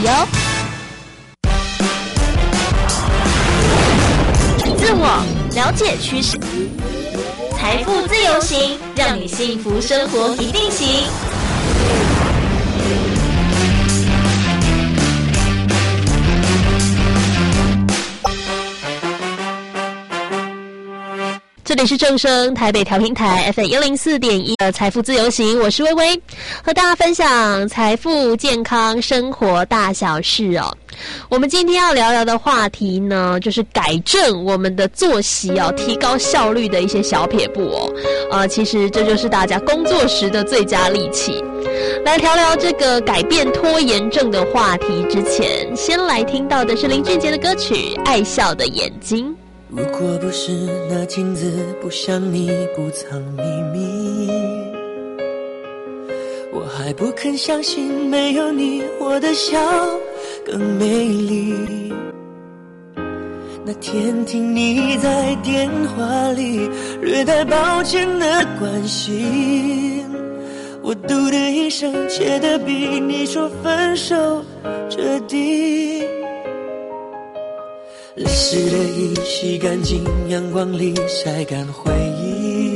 哦。自我了解趋势，财富自由行，让你幸福生活一定行。这里是正声台北调频台 FM104.1 的财富自由行，我是薇薇，和大家分享财富、健康、生活大小事哦。我们今天要聊聊的话题呢，就是改正我们的作息哦，提高效率的一些小撇步哦。其实这就是大家工作时的最佳利器。来聊聊这个改变拖延症的话题之前，先来听到的是林俊杰的歌曲《爱笑的眼睛》。 如果不是那镜子不像你不藏秘密，我还不肯相信没有你我的笑更美丽。那天听你在电话里略带抱歉的关心，我嘟的一声切得比你说分手彻底。泪湿的衣洗干净，阳光里晒干回忆，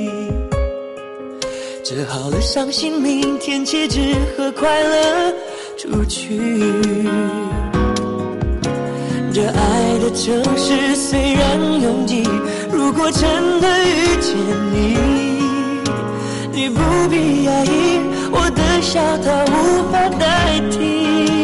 折好了伤心，明天起只和快乐出去。这爱的城市虽然拥挤，如果真的遇见你，你不必压抑，我的笑它无法代替。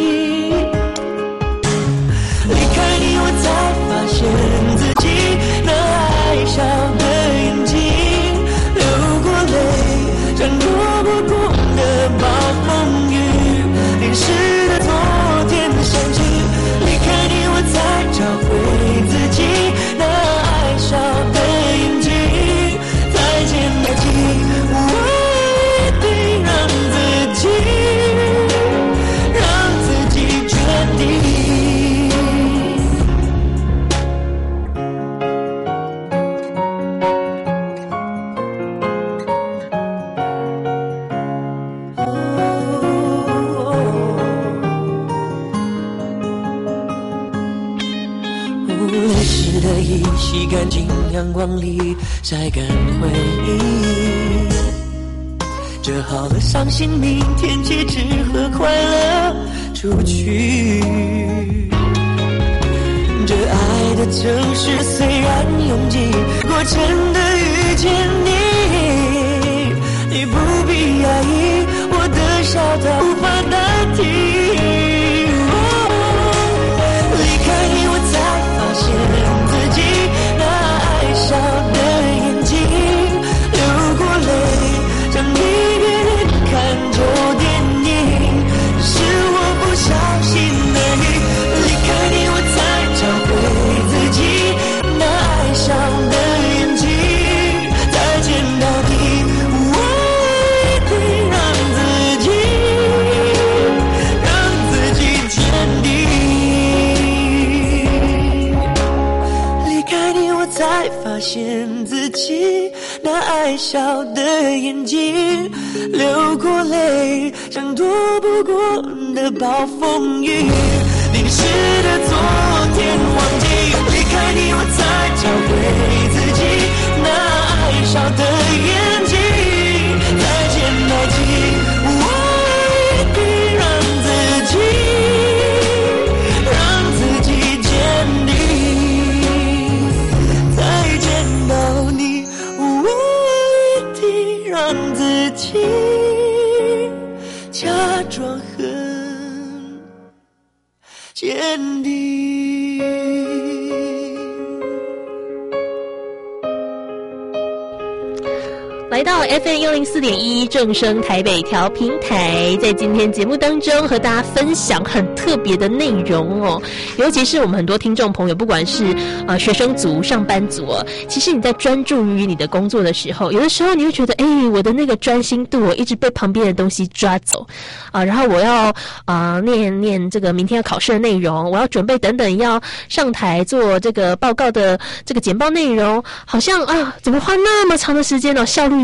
才发现自己那爱笑的眼睛，流过泪，像躲不过的暴风雨，淋湿的昨天想起，离开你我才找回自己那爱笑的眼睛。再见爱情，我一定让自己决定。洗干净，阳光里晒干回忆，折好了伤心，明天起只和快乐出去。这爱的城市虽然拥挤，如果真的遇见你，你不必压抑，我的笑它无法代替。离开你我才发现自己那爱笑的眼睛，流过泪，像一个人看着电影，是我不小心而已。离开你我才找回自己那爱笑的眼睛。再见到你，我一定让自己坚定。离开你我才发现自己那爱笑的眼睛，流过泪，像躲不过的暴风雨，淋湿的昨天忘记。离开你我才找回自己那爱笑的眼睛。再见爱情，我一定让自己坚定。再见到你，我一定让自己假装很坚定。 来到 FM104.1 正声台北调频台，在今天节目当中和大家分享很特别的内容哦，尤其是我们很多听众朋友，不管是学生族、上班族哦，其实你在专注于你的工作的时候，有的时候你会觉得，我的那个专心度一直被旁边的东西抓走然后我要念这个明天要考试的内容，我要准备等等要上台做这个报告的这个简报内容，好像怎么花那么长的时间效率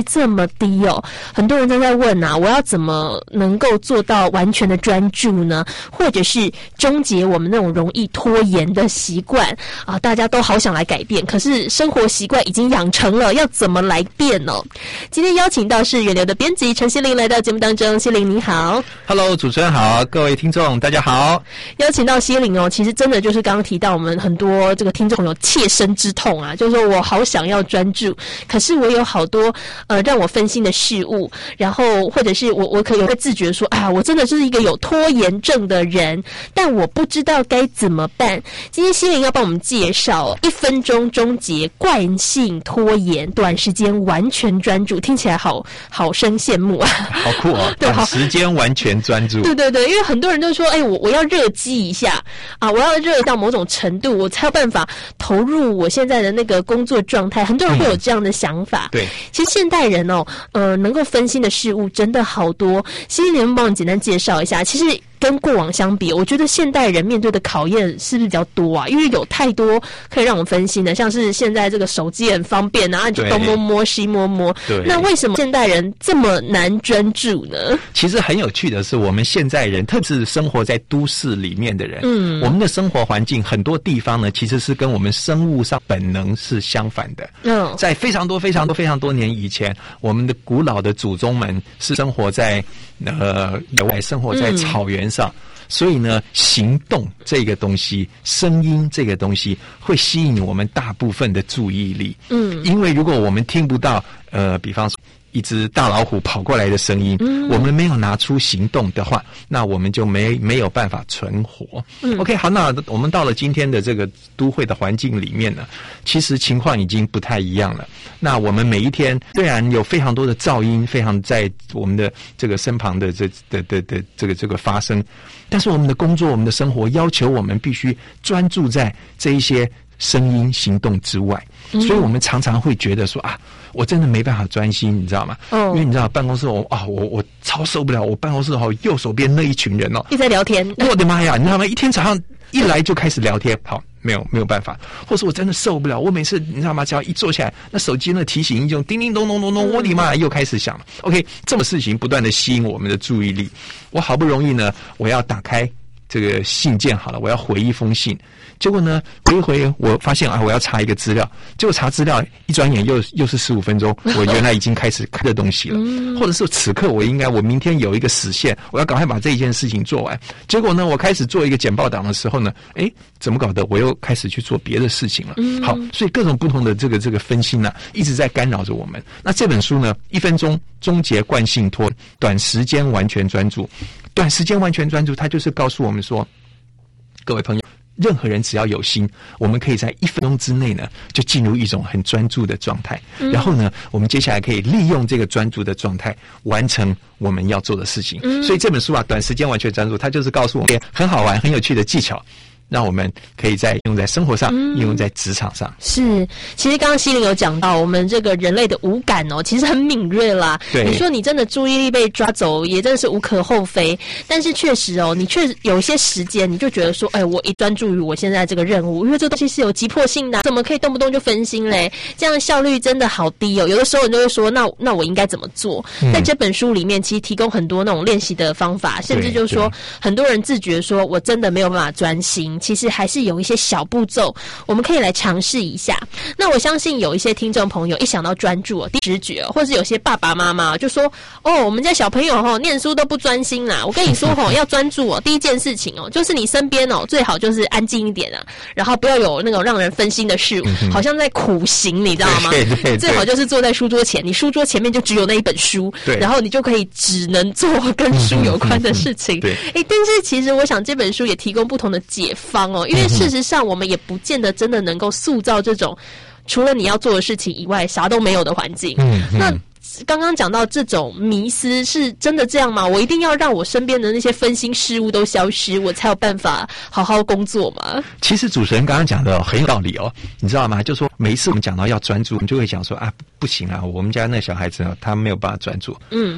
这么低哦。很多人都在问啊，我要怎么能够做到完全的专注呢？或者是终结我们那种容易拖延的习惯啊？大家都好想来改变，可是生活习惯已经养成了，要怎么来变呢？今天邀请到是远流的编辑陈希伶来到节目当中。希伶你好。 Hello， 主持人好，各位听众大家好。 邀请到希伶哦，其实真的就是刚刚提到我们很多这个听众有切身之痛啊，就是说我好想要专注，可是我有好多让我分心的事物，然后或者是我可能会自觉说啊，我真的就是一个有拖延症的人，但我不知道该怎么办。今天希伶要帮我们介绍1分钟终结惯性拖延，短时间完全专注，听起来好生羡慕啊， 好酷哦。 对， 短时间完全专注。 对对对，因为很多人都说，我要热机一下啊，我要热到某种程度，我才有办法投入我现在的那个工作状态。很多人会有这样的想法。 对， 其实现代人能够分心的事物真的好多。希伶，能帮我简单介绍一下？其实跟过往相比，我觉得现代人面对的考验是不是比较多啊？因为有太多可以让我们分心的，像是现在这个手机很方便啊，你就东摸摸西摸摸。 对， 那为什么现代人这么难专注呢？ 其实很有趣的是，我们现在人，特别是生活在都市里面的人，我们的生活环境很多地方呢，其实是跟我们生物上本能是相反的。在非常多年以前，我们的古老的祖宗们是生活在野外，生活在草原上。所以呢，行动这个东西，声音这个东西，会吸引我们大部分的注意力。因为如果我们听不到，比方说一只大老虎跑过来的声音，我们没有拿出行动的话，那我们就没有办法存活。OK， 好，那我们到了今天的这个都会的环境里面呢，其实情况已经不太一样了。那我们每一天虽然有非常多的噪音，非常在我们的这个身旁的这个发生，但是我们的工作、我们的生活要求我们必须专注在这一些声音、行动之外，所以我们常常会觉得说啊，我真的没办法专心，你知道吗？因为你知道办公室我超受不了，我办公室右手边那一群人一直在聊天， 我的妈呀，你知道吗？一天早上一来就开始聊天，好，没有办法，或是我真的受不了，我每次你知道吗？只要一坐下来，那手机那提醒音就叮叮咚咚咚咚，我的妈又开始响了。OK， 这种事情不断的吸引我们的注意力，我好不容易呢，我要打开这个信件好了，我要回一封信，结果呢回我发现我要查一个资料，结果查资料一转眼又是15分钟，我原来已经开始看的东西了。或者是此刻我明天有一个死线，我要赶快把这一件事情做完，结果呢我开始做一个简报档的时候呢，怎么搞的，我又开始去做别的事情了。好，所以各种不同的这个分心呢，一直在干扰着我们。那这本书呢，1分钟终结惯性拖，短时间完全专注。短时间完全专注，它就是告诉我们说，各位朋友，任何人只要有心，我们可以在1分钟之内呢，就进入一种很专注的状态。然后呢，我们接下来可以利用这个专注的状态，完成我们要做的事情。所以这本书啊，短时间完全专注，它就是告诉我们很好玩、很有趣的技巧，让我们可以用在生活上，应用在职场上。 是，其实刚刚希伶有讲到，我们这个人类的五感其实很敏锐啦。 对， 你说你真的注意力被抓走，也真的是无可厚非。但是确实你确实有一些时间，你就觉得说，我一专注于我现在这个任务，因为这东西是有急迫性的，怎么可以动不动就分心嘞？这样效率真的好低哦。有的时候你就会说，那我应该怎么做？在这本书里面，其实提供很多那种练习的方法，甚至就是说，很多人自觉说我真的没有办法专心。其实还是有一些小步骤，我们可以来尝试一下。那我相信有一些听众朋友一想到专注，第一直觉，或是有些爸爸妈妈就说：“我们家小朋友念书都不专心啦。”我跟你说要专注第一件事情就是你身边最好就是安静一点啊，然后不要有那种让人分心的事物，好像在苦行，你知道吗？ 对， 最好就是坐在书桌前，你书桌前面就只有那一本书，然后你就可以只能做跟书有关的事情。 对， 但是其实我想这本书也提供不同的解方因为事实上我们也不见得真的能够塑造这种除了你要做的事情以外啥都没有的环境。那刚刚讲到这种迷思是真的这样吗？我一定要让我身边的那些分心事物都消失，我才有办法好好工作吗？ 其实主持人刚刚讲的很有道理你知道吗？就说每一次我们讲到要专注，我们就会讲说不行啊，我们家那小孩子他没有办法专注。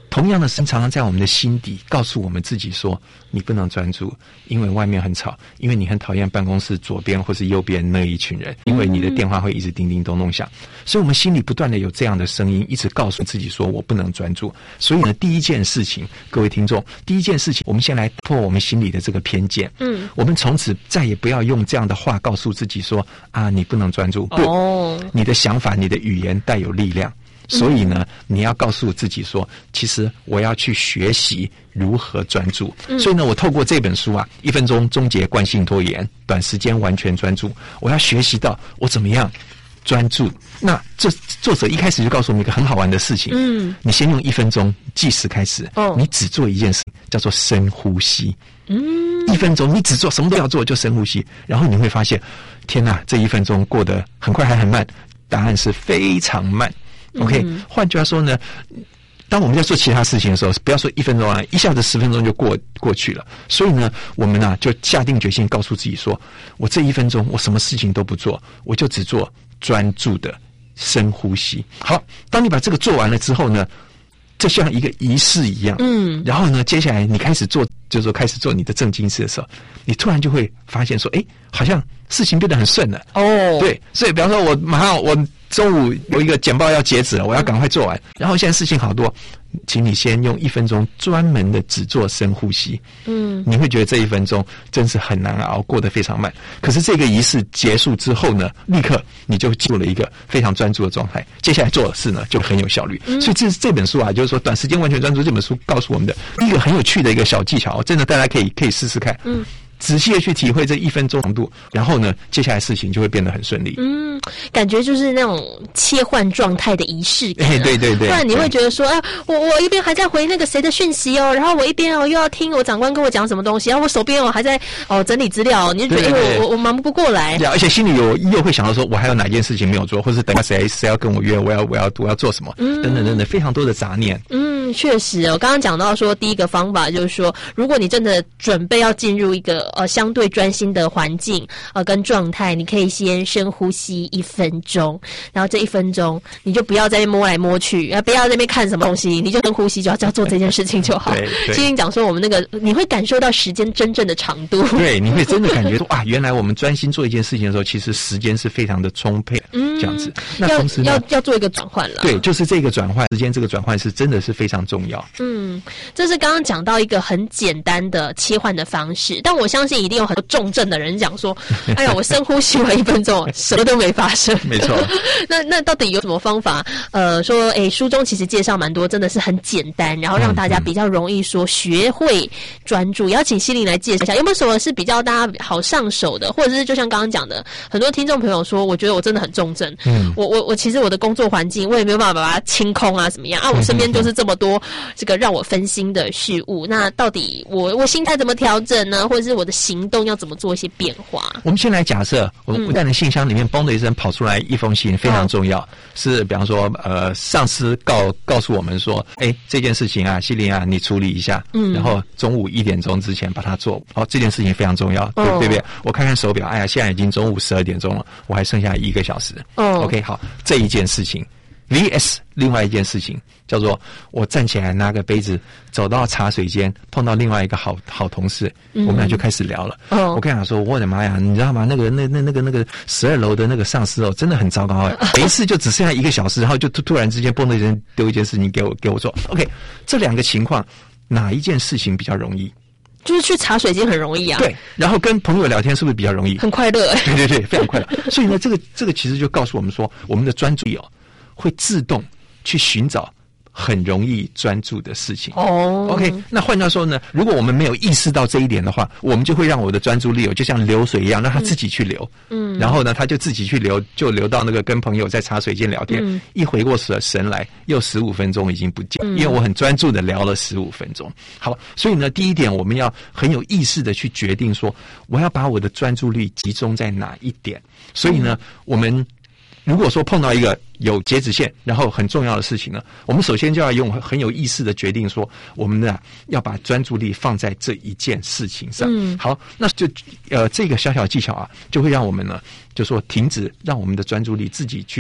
同样的声常常在我们的心底告诉我们自己说，你不能专注，因为外面很吵，因为你很讨厌办公室左边或是右边那一群人，因为你的电话会一直叮叮咚咚响，所以我们心里不断的有这样的声音，一直告诉自己说我不能专注。所以呢，第一件事情，各位听众，第一件事情，我们先来破我们心里的这个偏见。我们从此再也不要用这样的话告诉自己说啊，你不能专注。不，你的想法，你的语言带有力量。所以呢，你要告诉自己说，其实我要去学习如何专注。所以呢，我透过这本书啊，1分钟终结惯性拖延，短时间完全专注，我要学习到我怎么样专注。那这作者一开始就告诉我们一个很好玩的事情，你先用1分钟计时开始，你只做一件事，叫做深呼吸。1分钟你只做，什么都要做，就深呼吸，然后你会发现，天哪，这1分钟过得很快还很慢？答案是非常慢。OK， 换句话说呢，当我们在做其他事情的时候，不要说1分钟啊，一下子10分钟就过去了。所以呢，我们啊就下定决心，告诉自己说，我这1分钟我什么事情都不做，我就只做专注的深呼吸。好，当你把这个做完了之后呢，这像一个仪式一样。然后呢，接下来你开始做，就是说开始做你的正经事的时候，你突然就会发现说，好像事情变得很顺了。对，所以比方说我马上我中午有一个简报要截止了，我要赶快做完。然后现在事情好多，请你先用1分钟专门的只做深呼吸。你会觉得这1分钟真是很难熬，过得非常慢。可是这个仪式结束之后呢，立刻你就进入了一个非常专注的状态。接下来做的事呢就很有效率。所以这本书啊，就是说短时间完全专注，这本书告诉我们的一个很有趣的一个小技巧，真的大家可以试试看。仔细的去体会这1分钟长度，然后呢，接下来事情就会变得很顺利。 感觉就是那种切换状态的仪式感。 对，不然你会觉得说，我一边还在回那个谁的讯息哦，然后我一边又要听我长官跟我讲什么东西，然后我手边还在整理资料，你就觉得我忙不过来。 而且心里又会想到说，我还有哪件事情没有做，或者是等下谁要跟我约，我要做什么，等等，非常多的杂念。 确实，我刚刚讲到说，第一个方法就是说，如果你真的准备要进入一个相对专心的环境跟状态，你可以先深呼吸1分钟，然后这1分钟你就不要在那边摸来摸去，不要在那边看什么东西，你就深呼吸，就要做这件事情就好。 对， 其实讲说我们那个，你会感受到时间真正的长度。 对，你会真的感觉说原来我们专心做一件事情的时候，其实时间是非常的充沛。这样子。那同时呢， 要做一个转换了。 对，就是这个转换时间，这个转换是真的是非常重要。 这是刚刚讲到一个很简单的切换的方式，但我相信一定有很多重症的人讲说，哎呀，我深呼吸完1分钟，什么都没发生。 没错。 那到底有什么方法？说书中其实介绍蛮多，真的是很简单，然后让大家比较容易说学会专注。邀请希伶来介绍一下，有没有什么是比较大家好上手的，或者是就像刚刚讲的，很多听众朋友说，我觉得我真的很重症。我其实我的工作环境我也没有办法把它清空啊，怎么样啊？我身边就是这么多这个让我分心的事物，那到底我心态怎么调整呢？或者是我的行动要怎么做一些变化？我们先来假设，我们在你信箱里面嘣的一声跑出来一封信，非常重要，是比方说上司告诉我们说，这件事情啊，希伶啊，你处理一下，然后中午1点钟之前把它做好，这件事情非常重要，对不对？我看看手表，现在已经中午12点钟了，我还剩下1个小时。OK， 好，这一件事情 VS 另外一件事情叫做我站起来拿个杯子走到茶水间，碰到另外一个好同事，我们俩就开始聊了。我跟他说，我的妈呀，你知道吗？那个12楼的那个上司真的很糟糕每一次就只剩下1个小时，然后就突然之间蹦的人丢一件事情给我做。OK， 这2个情况哪一件事情比较容易？ 就是去茶水间很容易啊。 对，然后跟朋友聊天是不是比较容易？ 很快乐。 对，非常快乐。所以呢，这个其实就告诉我们说，我们的专注力会自动去寻找很容易专注的事情。OK， 那换句话说呢，如果我们没有意识到这一点的话，我们就会让我的专注力就像流水一样，让它自己去流。然后呢，它就自己去流，就流到那个跟朋友在茶水间聊天。一回过神来，又15分钟已经不见，因为我很专注的聊了15分钟。好，所以呢，第一点我们要很有意识的去决定说，我要把我的专注力集中在哪一点。所以呢，我们如果说碰到一个有截止线，然后很重要的事情呢，我们首先就要用很有意识的决定说，我们呢要把专注力放在这一件事情上。好，那就这个小小技巧啊，就会让我们呢就说停止，让我们的专注力自己去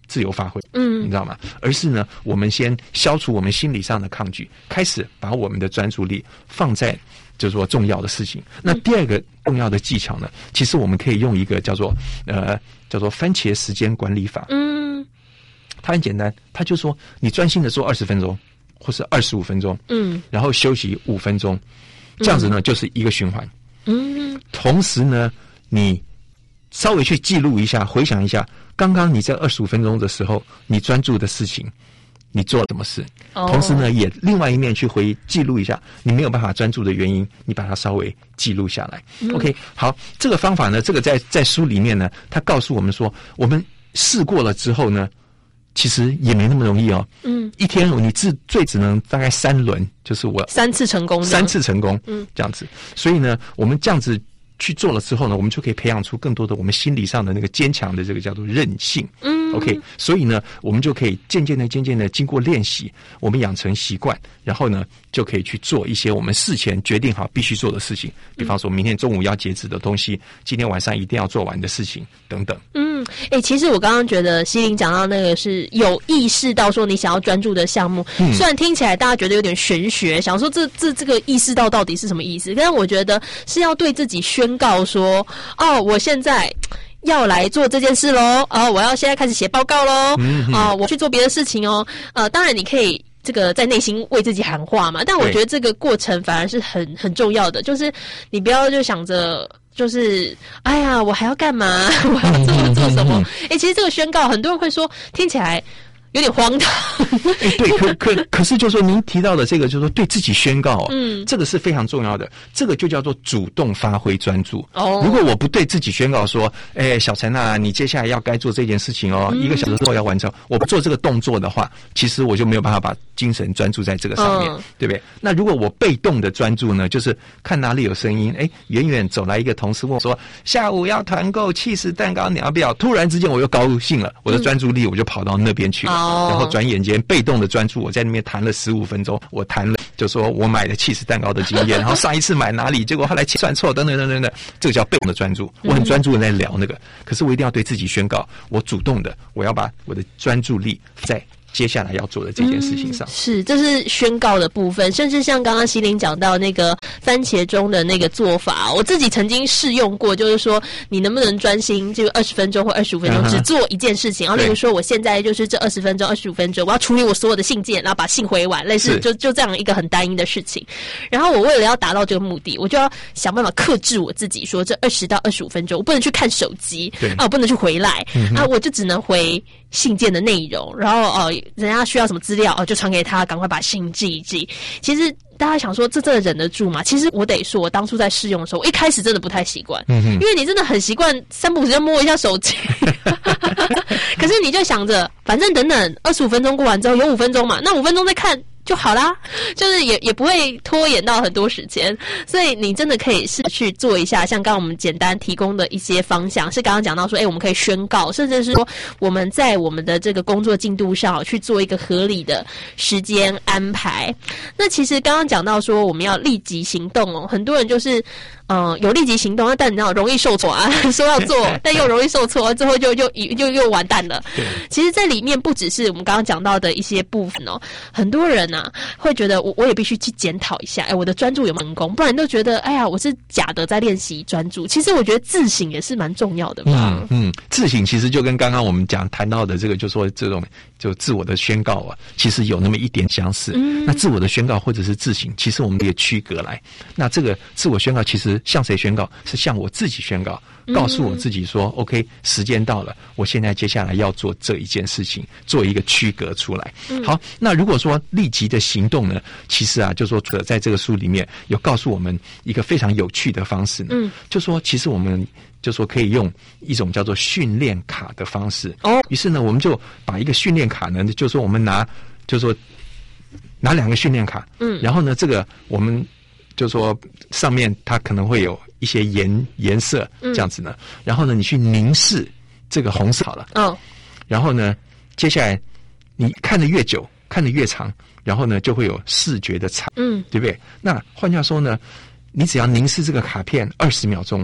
自由发挥，你知道吗？而是呢，我们先消除我们心理上的抗拒，开始把我们的专注力放在就是说重要的事情。那第二个重要的技巧呢，其实我们可以用一个叫做番茄时间管理法。它很简单，它就说你专心的做20分钟，或是25分钟，然后休息5分钟，这样子呢就是一个循环。同时呢，你稍微去记录一下，回想一下，刚刚你在25分钟的时候，你专注的事情，你做了什么事？同时呢，也另外一面去记录一下你没有办法专注的原因，你把它稍微记录下来。OK， 好，这个方法呢，这个在书里面呢，它告诉我们说，我们试过了之后呢，其实也没那么容易哦。一天你最只能大概3轮，就是我 3次成功， 这样子。所以呢，我们这样子去做了之后呢，我们就可以培养出更多的我们心理上的那个坚强的这个叫做韧性。OK， 所以呢，我们就可以渐渐的经过练习，我们养成习惯，然后呢，就可以去做一些我们事前决定好必须做的事情，比方说明天中午要截止的东西，今天晚上一定要做完的事情等等。 其实我刚刚觉得希伶讲到那个是有意识到说你想要专注的项目，虽然听起来大家觉得有点玄学，想说这个意识到底是什么意思，但是我觉得是要对自己宣告说，我现在要来做这件事咯，我要现在开始写报告咯，我去做别的事情哦。当然你可以这个在内心为自己喊话嘛，但我觉得这个过程反而是很重要的，就是你不要就想着就是哎呀我还要干嘛，我要做什么。其实这个宣告很多人会说听起来有点荒唐。 对，可是就说您提到的这个，就是说对自己宣告，这个是非常重要的，这个就叫做主动发挥专注。如果我不对自己宣告说，小陈啊，你接下来要该做这件事情哦，1个小时之后要完成，我不做这个动作的话，其实我就没有办法把精神专注在这个上面，对不对？那如果我被动的专注呢，就是看哪里有声音，远远走来一个同事问我说，下午要团购起司蛋糕，你要不要？突然之间我又高兴了，我的专注力我就跑到那边去了。然后转眼间被动的专注，我在那边谈了15分钟，我谈了就说我买的起司蛋糕的经验，然后上一次买哪里，结果后来算错等等，这个叫被动的专注。我很专注的在聊那个，可是我一定要对自己宣告，我主动的，我要把我的专注力在接下来要做的这件事情上。 是，这是宣告的部分，甚至像刚刚希伶讲到那个番茄钟的那个做法，我自己曾经试用过，就是说你能不能专心就20分钟或25分钟只做一件事情，然后例如说我现在就是这20分钟25分钟我要处理我所有的信件，然后把信回完，类似就这样一个很单一的事情。然后我为了要达到这个目的，我就要想办法克制我自己，说这20到25分钟我不能去看手机，我不能去回来，我就只能回信件的内容，然后人家需要什么资料就传给他，赶快把信寄一寄。其实大家想说这真的忍得住吗？其实我得说，我当初在试用的时候，我一开始真的不太习惯，因为你真的很习惯3不5时就摸一下手机，可是你就想着，反正等等25分钟过完之后有5分钟嘛，那5分钟再看就好啦，就是也不会拖延到很多时间，所以你真的可以试去做一下，像刚刚我们简单提供的一些方向，是刚刚讲到说，我们可以宣告，甚至是说我们在我们的这个工作进度上去做一个合理的时间安排。那其实刚刚讲到说我们要立即行动很多人就是有立即行动，但你知道容易受挫啊，说要做，但又容易受挫，最后就又完蛋了。其实在里面不只是我们刚刚讲到的一些部分很多人会觉得我也必须去检讨一下，我的专注有没有成功，不然都觉得我是假的在练习专注。其实我觉得自省也是蛮重要的吧。 自省其实就跟刚刚我们谈到的这个，就说这种就自我的宣告其实有那么一点相似。那自我的宣告或者是自省，其实我们可以区隔来。那这个自我宣告其实向谁宣告？是向我自己宣告，告诉我自己说，OK， 时间到了，我现在接下来要做这一件事情，做一个区隔出来。好，那如果说立即的行动呢，其实就说在这个书里面有告诉我们一个非常有趣的方式呢，就说其实我们就说可以用一种叫做训练卡的方式。于是呢，我们就把一个训练卡呢，就说我们拿2个训练卡，然后呢，这个我们就说上面它可能会有一些颜色这样子呢，然后呢，你去凝视这个红色好了，然后呢，接下来你看得越久，看得越长，然后呢，就会有视觉的差，对不对？那换句话说呢，你只要凝视这个卡片20秒钟，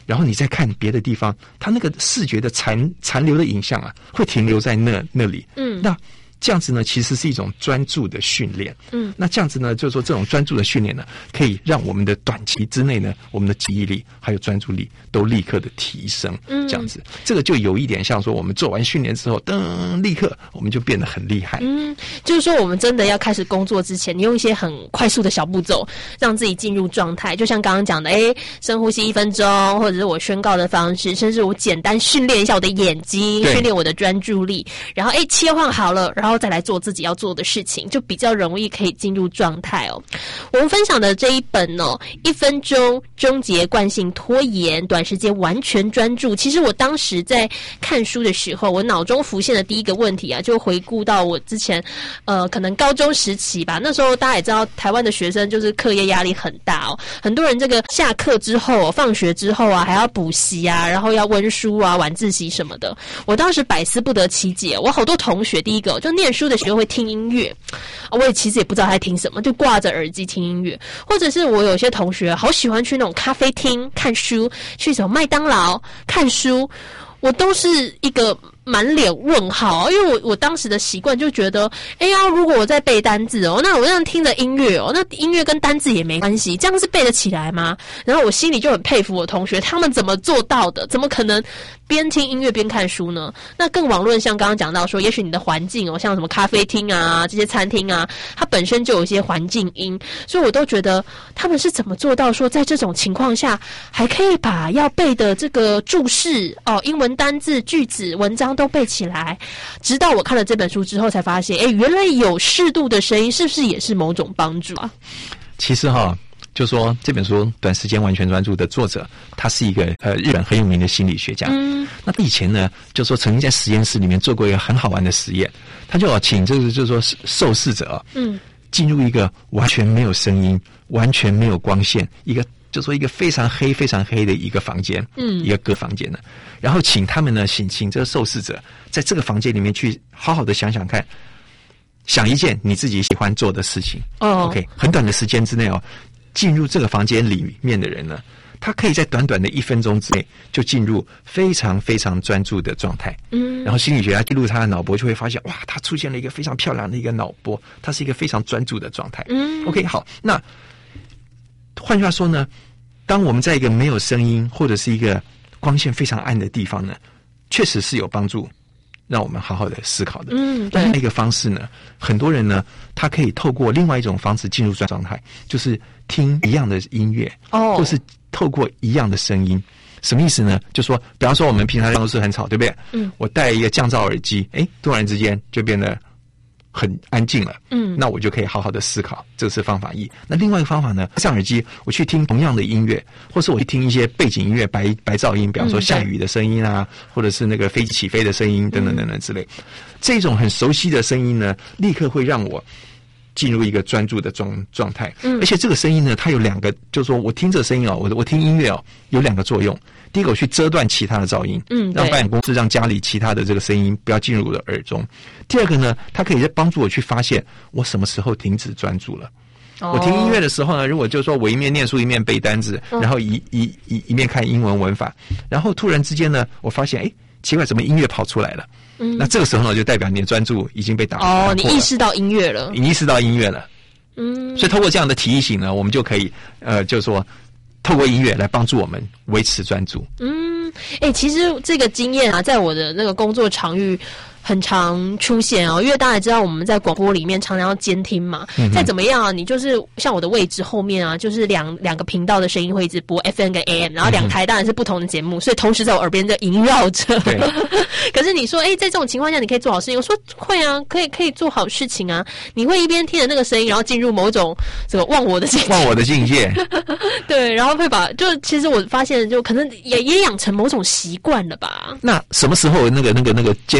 然后你再看别的地方，它那个视觉的残留的影像啊，会停留在那里。那这样子呢，其实是一种专注的训练。那这样子呢，就是说这种专注的训练呢，可以让我们的短期之内呢，我们的记忆力还有专注力都立刻的提升。这样子，这个就有一点像说，我们做完训练之后，立刻我们就变得很厉害。 就是说我们真的要开始工作之前，你用一些很快速的小步骤，让自己进入状态。就像刚刚讲的，深呼吸1分钟，或者是我宣告的方式，甚至我简单训练一下我的眼睛，训练我的专注力，然后切换好了，然后再来做自己要做的事情，就比较容易可以进入状态哦。我们分享的这一本1分钟终结惯性拖延，短时间完全专注。其实我当时在看书的时候，我脑中浮现的第一个问题啊，就回顾到我之前可能高中时期吧，那时候大家也知道台湾的学生就是课业压力很大哦，很多人这个下课之后放学之后啊还要补习啊，然后要温书啊晚自习什么的。我当时百思不得其解，我好多同学第一个就念书的时候会听音乐，我也其实也不知道他在听什么，就挂着耳机听音乐，或者是我有些同学好喜欢去那种咖啡厅看书，去什么麦当劳看书，我都是一个满脸问号，因为我当时的习惯就觉得，如果我在背单字那我这样听着音乐那音乐跟单字也没关系，这样是背得起来吗？然后我心里就很佩服我同学，他们怎么做到的？怎么可能边听音乐边看书呢？那更网论像刚刚讲到说，也许你的环境像什么咖啡厅啊这些餐厅啊，它本身就有一些环境音，所以我都觉得他们是怎么做到说在这种情况下还可以把要背的这个注释英文单字句子文章都背起来。直到我看了这本书之后才发现，原来有适度的声音是不是也是某种帮助啊？ 其实就说这本书《短时间完全专注》的作者，他是一个日本很有名的心理学家。那他以前呢，就说曾经在实验室里面做过一个很好玩的实验，他就请就是说受试者进入一个完全没有声音、完全没有光线，就说一个非常黑的一个房间，一个个房间呢，然后请他们呢，请这个受试者在这个房间里面去好好的想想看，想一件你自己喜欢做的事情。OK， 很短的时间之内进入这个房间里面的人呢，他可以在短短的1分钟之内就进入非常非常专注的状态。然后心理学家记录他的脑波，就会发现，哇，他出现了一个非常漂亮的一个脑波，他是一个非常专注的状态。OK， 好，那换句话说呢，当我们在一个没有声音或者是一个光线非常暗的地方呢，确实是有帮助让我们好好的思考的。另外一个方式呢，很多人呢，他可以透过另外一种方式进入状态，就是听一样的音乐，或是透过一样的声音。什么意思呢？就说比方说我们平常都是很吵，对不对？我戴一个降噪耳机，突然之间就变得很安静了。那我就可以好好的思考，这个是方法一。那另外一个方法呢，上耳机我去听同样的音乐，或是我去听一些背景音乐白噪音，比方说下雨的声音啊，或者是那个飞机起飞的声音等等等等之类。这种很熟悉的声音呢，立刻会让我进入一个专注的状态。而且这个声音呢，它有两个，就是说我听这个声音我听音乐有两个作用。第一个，我去遮断其他的噪音，让办公室、让家里其他的这个声音不要进入我的耳中。第二个呢，它可以帮助我去发现我什么时候停止专注了。我听音乐的时候呢，如果就是说我一面念书一面背单字，然后一面看英文文法，然后突然之间呢，我发现奇怪，怎么音乐跑出来了？那这个时候呢，就代表你的专注已经被打破了。 你意识到音乐了， 你意识到音乐了。所以透过这样的提醒呢，我们就可以就是说透过音乐来帮助我们维持专注。 其实这个经验啊，在我的那个工作场域很常出现因为大家也知道我们在广播里面常常要监听嘛，再怎么样啊，你就是像我的位置后面啊，就是两个频道的声音会一直播 FM 跟 AM， 然后两台当然是不同的节目，所以同时在我耳边在萦绕着。可是你说在这种情况下你可以做好事情，我说会啊，可以做好事情啊，你会一边听着那个声音，然后进入某种这个忘我的境界对，然后会就其实我发现就可能也养成某种习惯了吧。 那什么时候那个监听的那个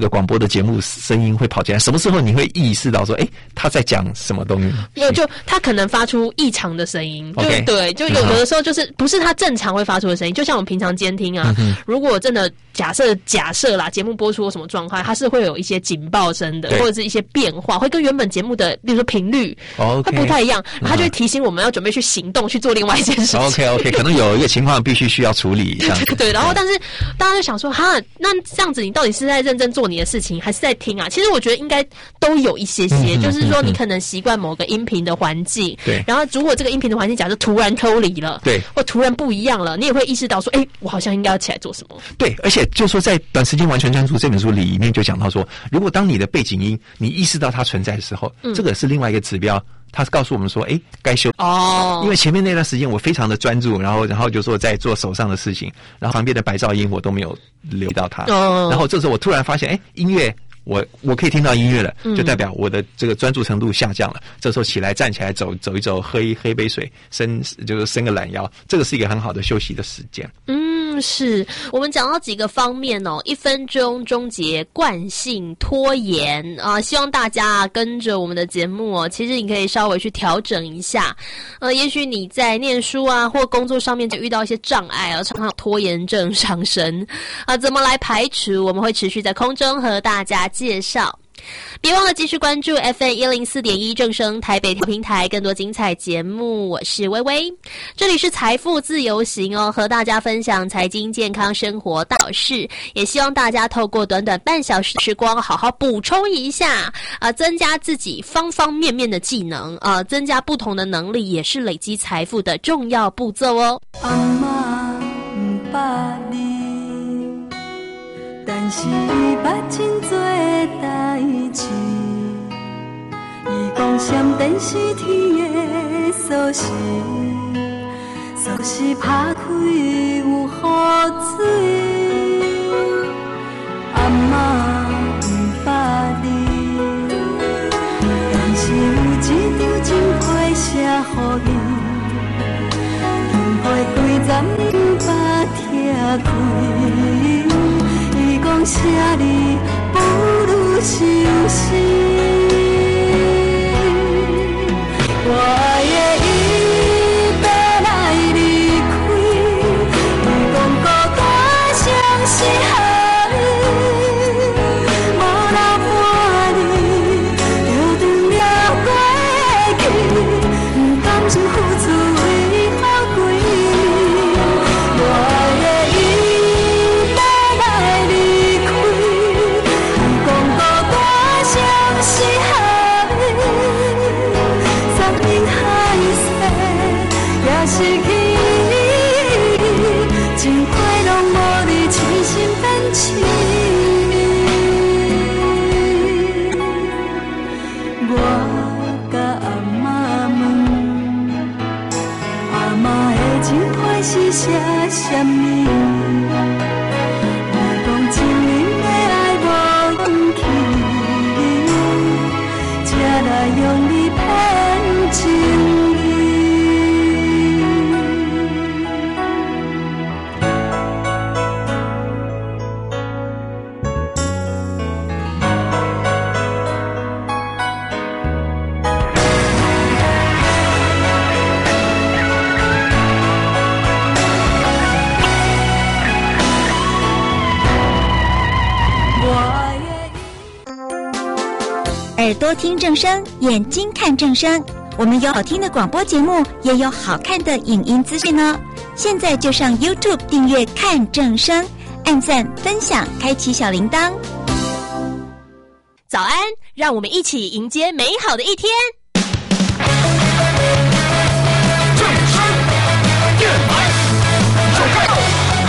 广播的节目声音会跑进来？什么时候你会意识到说，他在讲什么东西？ 就他可能发出异常的声音，就 Okay. 对，就有的时候就是不是他正常会发出的声音，就像我们平常监听啊，如果真的假设啦，节目播出有什么状况，它是会有一些警报声的，或者是一些变化，会跟原本节目的，比如说频率，会不太一样，它就会提醒我们要准备去行动，去做另外一件事情。 OK， 可能有一个情况需要处理，这样子。 对，然后但是大家就想说，哈，那这样子你到底是在认真做你的事情，还是在听啊？其实我觉得应该都有一些，就是说你可能习惯某个音频的环境， 对， 然后如果这个音频的环境假设突然抽离了， 对， 或突然不一样了，你也会意识到说，我好像应该要起来做什么。 对，而且就说在短时间完全专注这本书里面就讲到说，如果当你的背景音你意识到它存在的时候，这个是另外一个指标。他告诉我们说，该休因为前面那段时间我非常的专注，然后就说在做手上的事情，然后旁边的白噪音我都没有留意到它，然后这时候我突然发现，音乐我可以听到音乐了，就代表我的这个专注程度下降了。这时候站起来走一走，喝一杯水，伸个懒腰，这个是一个很好的休息的时间。 是我们讲到几个方面哦，1分钟终结惯性拖延啊，希望大家跟着我们的节目哦，其实你可以稍微去调整一下。也许你在念书啊或工作上面就遇到一些障碍啊，常常有拖延症上升啊，怎么来排除？我们会持续在空中和大家介绍。别忘了继续关注 FM104.1 正声台北平台，更多精彩节目。我是薇薇，这里是财富自由行哦，和大家分享财经、健康、生活大小事，也希望大家透过短短半小时的时光，好好补充一下增加自己方方面面的技能增加不同的能力，也是累积财富的重要步骤哦。 阿嬷不捌你，但是伊捌真多代志。伊讲闪电是天的锁匙，锁匙打开有雨水。阿嬷不捌你，但是有一张真歹写予伊。花几站把拆开，伊讲写你不如伤心。我爱的伊要来离开，伊讲孤单像是海，无人伴你，就断了过去，不甘心付出为好过。是写什么？你讲情人的爱无勇气，才来用你骗情意。 耳朵听正声，眼睛看正声。我们有好听的广播节目，也有好看的影音资讯哦。现在就上 YouTube 订阅看正声，按赞、分享，开启小铃铛。 早安，让我们一起迎接美好的一天。 正声电台手开动，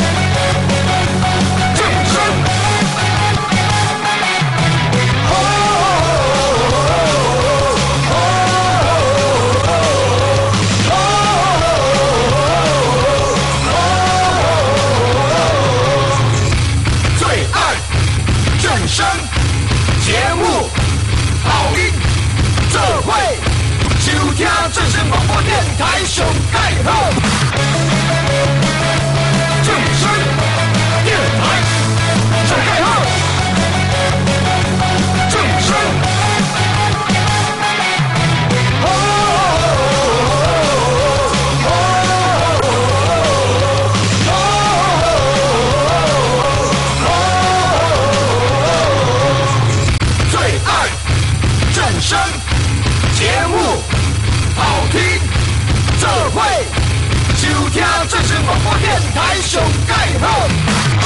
正声。节目好音，这会节目好听，这会收听正声广播电台上盖好。